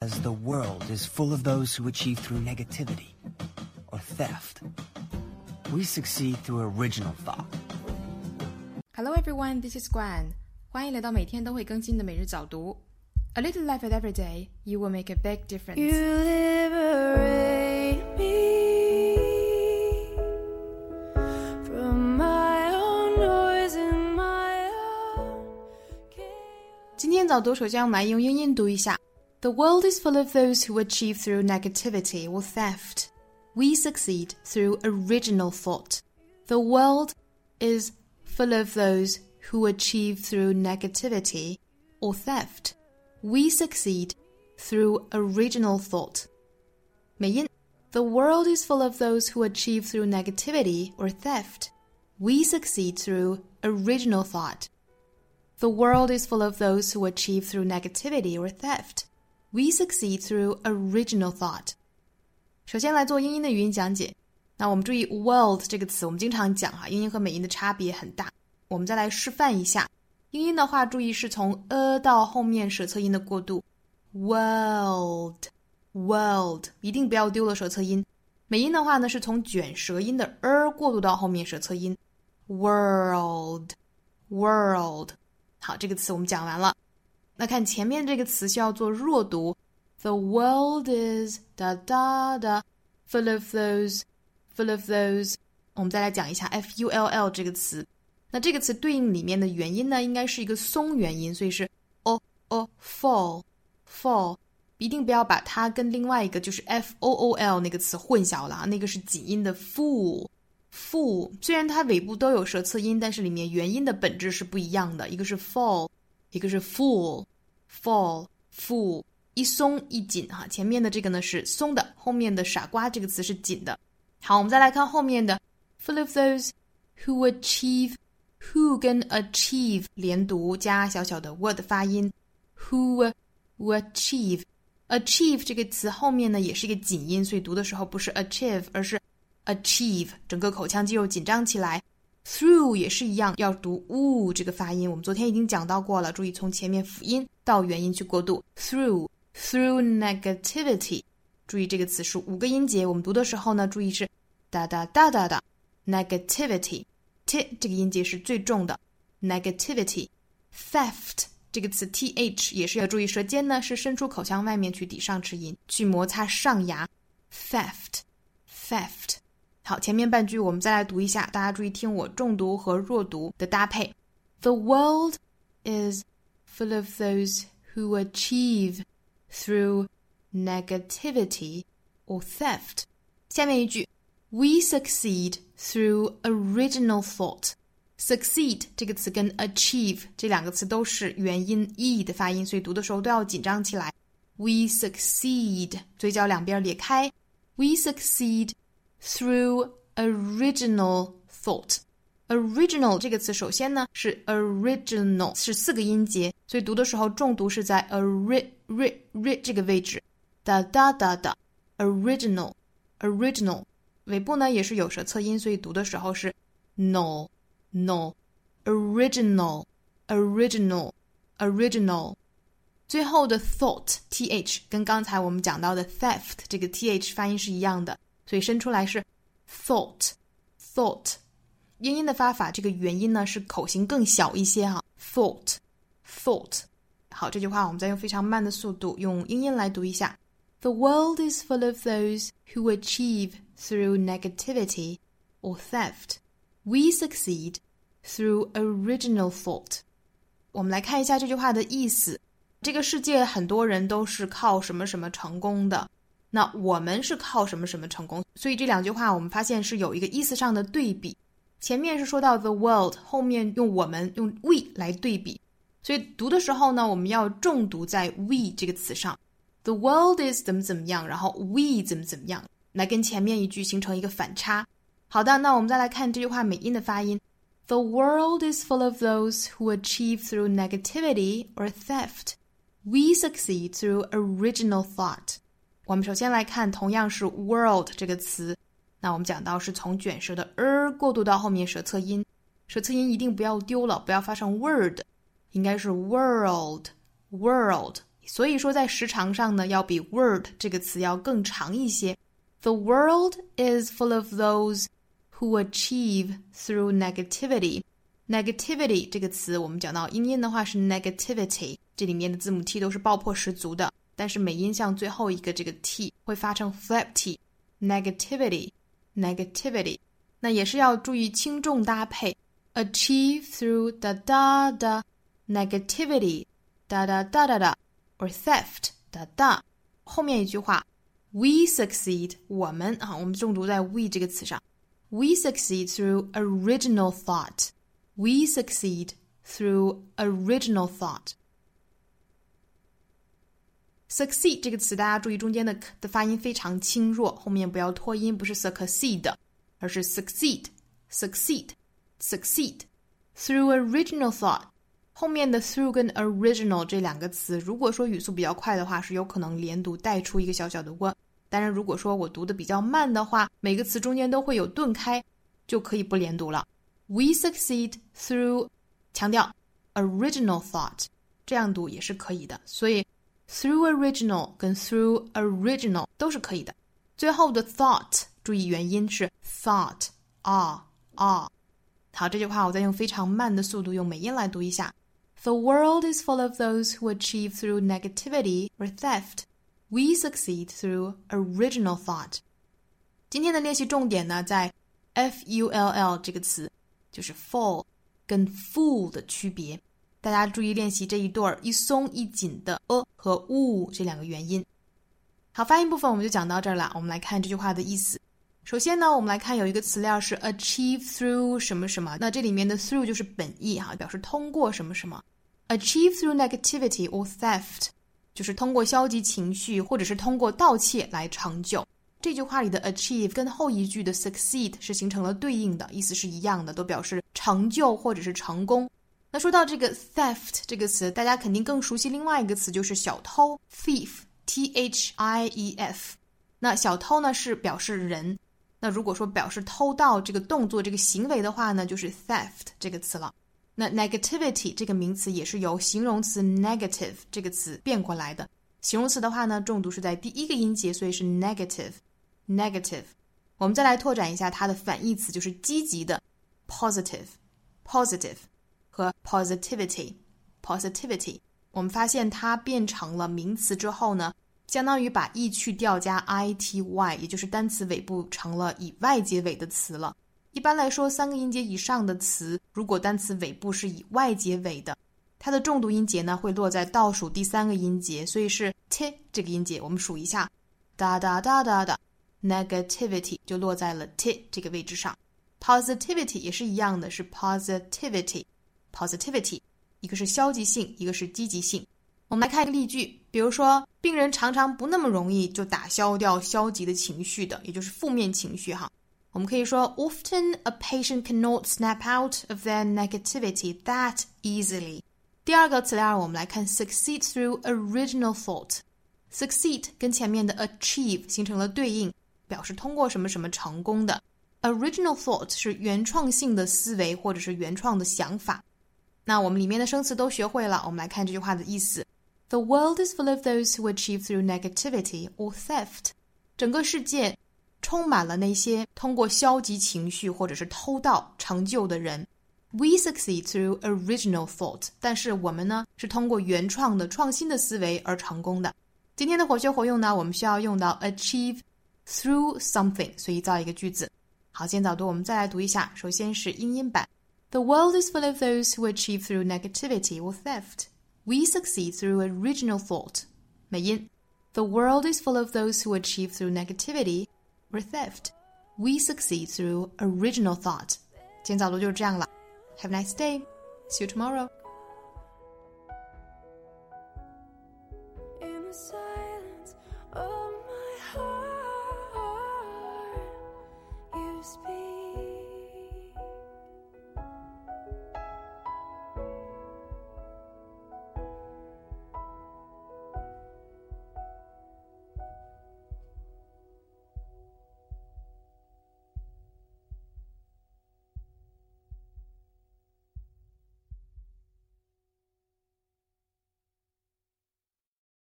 As the world is full of those who achieve through negativity or theft, we succeed through original thought. Hello everyone, this is Guan. 欢迎来到每天都会更新的每日早读。A little effort every day, you will make a big difference. You liberate me from my own noise and my own chaos. 今天早读首先我们来用英音读一下。The world is full of those who achieve through negativity or theft. We succeed through original thought. The world is full of those who achieve through negativity or theft. We succeed through original thought. 美音 The world is full of those who achieve through negativity or theft. We succeed through original thought. The world is full of those who achieve through negativity or theft. We succeed through original thought. 首先来做英音的语音讲解。那我们注意 world 这个词我们经常讲英音和美音的差别很大。我们再来示范一下。英音的话注意是从到后面舌侧音的过渡。World 一定不要丢了舌侧音。美音的话呢是从卷舌音的过渡到后面舌侧音。World 好，这个词我们讲完了。那看前面这个词需要做弱读。The world is full of those。我们再来讲一下 full 这个词。那这个词对应里面的元音呢，应该是一个松元音，所以是fall。一定不要把它跟另外一个就是 fool 那个词混淆了，那个是紧音的 fool。虽然它尾部都有舌侧音，但是里面元音的本质是不一样的，一个是 fall， 一个是 fool。一松一紧前面的这个呢是松的，后面的傻瓜这个词是紧的。好，我们再来看后面的 full of those who achieve。Who 跟 achieve 连读加小小的 word 发音 Who achieve 这个词后面呢也是一个紧音，所以读的时候不是 achieve 而是 achieve， 整个口腔肌肉紧张起来。 Through 也是一样，要读这个发音，我们昨天已经讲到过了，注意从前面辅音到元音去过渡。 Through negativity， 注意这个词是5个音节，我们读的时候呢注意是哒 negativity t 这个音节是最重的 negativity。 theft 这个词 th 也是要注意舌尖呢是伸出口腔外面去抵上齿龈，去摩擦上牙 theft。 好，前面半句我们再来读一下，大家注意听我重读和弱读的搭配。 The world is full of those who achieve through negativity or theft。 下面一句We succeed through original thought. Succeed 这个词跟 achieve 这两个词都是元音 e 的发音，所以读的时候都要紧张起来。We succeed 嘴角两边裂开。We succeed through original thought. Original 这个词首先呢是 original 是4个音节，所以读的时候重读是在 ri 这个位置。da original。尾部呢也是有舌侧音，所以读的时候是 no original。 最后的 thought th 跟刚才我们讲到的 theft 这个 th 发音是一样的，所以伸出来是 thought。 英音的发法这个元音呢是口型更小一些thought。 好，这句话我们再用非常慢的速度用英音来读一下。 The world is full of those who achieve through negativity or theft. We succeed through original thought. 我们来看一下这句话的意思。这个世界很多人都是靠什么什么成功的，那我们是靠什么什么成功，所以这两句话我们发现是有一个意思上的对比。前面是说到 the world， 后面用我们用 we 来对比，所以读的时候呢我们要重读在 we 这个词上。 The world is 怎么样，然后 we 怎么样，来跟前面一句形成一个反差。好的，那我们再来看这句话美音的发音。 The world is full of those who achieve through negativity or theft. We succeed through original thought. 我们首先来看同样是 world 这个词，那我们讲到是从卷舌的过渡到后面舌侧音，舌侧音一定不要丢了，不要发成 word， 应该是 world， 所以说在时长上呢，要比 word 这个词要更长一些。The world is full of those who achieve through negativity. Negativity 这个词我们讲到音的话是 negativity， 这里面的字母 t 都是爆破十足的，但是美音像最后一个这个 t 会发成 flap t。 Negativity， 那也是要注意轻重搭配。 Achieve through da da da negativity da da da da da or theft da da。 后面一句话 We succeed， 我们重读在 we 这个词上。 We succeed through original thought. We succeed through original thought. Succeed 这个词大家注意中间的发音非常轻弱，后面不要拖音，不是 succeed 而是 succeed through original thought。 后面的 through 跟 original 这两个词，如果说语速比较快的话是有可能连读带出一个小小的窝，当然如果说我读的比较慢的话，每个词中间都会有顿开，就可以不连读了。 We succeed through 强调 original thought， 这样读也是可以的，所以 through original 跟 through original 都是可以的。最后的 thought 注意元音是 thought r。 好，这句话我再用非常慢的速度用美音来读一下。 The world is full of those who achieve through negativity or theft. We succeed through original thought. 今天的练习重点呢，在 full 这个词，就是 fall 跟 fool 的区别。大家注意练习这一对一松一紧的和 u 这两个元音。好，发音部分我们就讲到这儿了。我们来看这句话的意思。首先呢，我们来看有一个词料是 achieve through 什么什么，那这里面的 through 就是本意表示通过什么什么。Achieve through negativity or theft 就是通过消极情绪或者是通过盗窃来成就。这句话里的 achieve 跟后一句的 succeed 是形成了对应的，意思是一样的，都表示成就或者是成功。那说到这个 theft 这个词，大家肯定更熟悉另外一个词，就是小偷 thief thief。 那小偷呢是表示人，那如果说表示偷盗这个动作这个行为的话呢，就是 theft 这个词了。那 negativity 这个名词也是由形容词 negative 这个词变过来的，形容词的话呢重读是在第一个音节，所以是 negative。 我们再来拓展一下它的反义词，就是积极的 positive 和 positivity。 我们发现它变成了名词之后呢，相当于把 e 去掉加 ity， 也就是单词尾部成了以外结尾的词了。一般来说三个音节以上的词，如果单词尾部是以外结尾的，它的重读音节呢会落在倒数第三个音节，所以是 t 这个音节。我们数一下，哒哒哒哒哒， negativity 就落在了 t 这个位置上。 positivity 也是一样的，是 positivity， 一个是消极性，一个是积极性。我们来看一个例句，比如说病人常常不那么容易就打消掉消极的情绪的，也就是负面情绪我们可以说 Often a patient cannot snap out of their negativity that easily。 第二个词料我们来看 succeed through original thought。 Succeed 跟前面的 achieve 形成了对应，表示通过什么什么成功的。 Original thought 是原创性的思维或者是原创的想法。那我们里面的生词都学会了，我们来看这句话的意思。 The world is full of those who achieve through negativity or theft。 整个世界充满了那些通过消极情绪或者是偷盗成就的人。 We succeed through original thought。 但是我们呢是通过原创的创新的思维而成功的。今天的活学活用呢，我们需要用到 achieve through something， 所以造一个句子。好，今天早读我们再来读一下。首先是英音版。 The world is full of those who achieve through negativity or theft. We succeed through original thought。 美音 The world is full of those who achieve through negativity or theft. We succeed through original thought。 今天早读就是这样了。 Have a nice day. See you tomorrow. In the silence of